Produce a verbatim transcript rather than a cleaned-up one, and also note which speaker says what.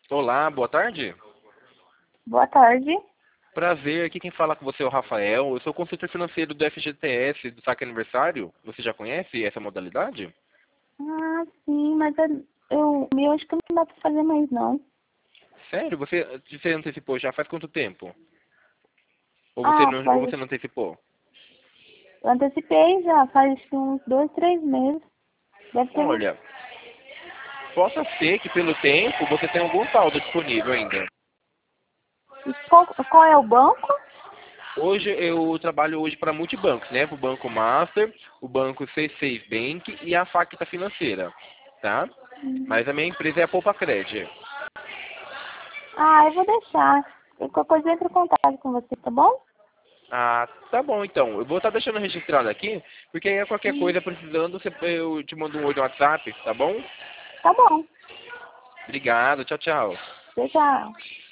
Speaker 1: Olá, boa tarde.
Speaker 2: Boa tarde.
Speaker 1: Prazer, aqui quem fala com você é o Rafael. Eu sou consultor financeiro do F G T S, do Saque Aniversário. Você já conhece essa modalidade?
Speaker 2: Ah, sim, mas eu, eu, meu acho que não dá pra fazer mais, não.
Speaker 1: Sério? Você, você antecipou já faz quanto tempo? Ou você
Speaker 2: Ah,
Speaker 1: não, ou
Speaker 2: faz,
Speaker 1: você não antecipou?
Speaker 2: eu antecipei já, faz uns dois, três meses. Deve ter um.
Speaker 1: Olha, possa ser que pelo tempo você tenha algum saldo disponível ainda.
Speaker 2: E qual, qual é o banco?
Speaker 1: Hoje eu trabalho hoje para multibancos, né? O Banco Master, o Banco C seis Bank e a Facta Financeira, tá?
Speaker 2: Hum.
Speaker 1: Mas a minha empresa é a Poupa Cred.
Speaker 2: Ah, eu vou deixar. Eu qualquer coisa eu entro em contato com você, tá bom?
Speaker 1: Ah, tá bom então. Eu vou estar deixando registrado aqui, porque aí qualquer
Speaker 2: Hum.
Speaker 1: coisa precisando, você- eu te mando um oi no WhatsApp, tá bom?
Speaker 2: Tá bom.
Speaker 1: Obrigado, tchau, tchau.
Speaker 2: Tchau, tchau.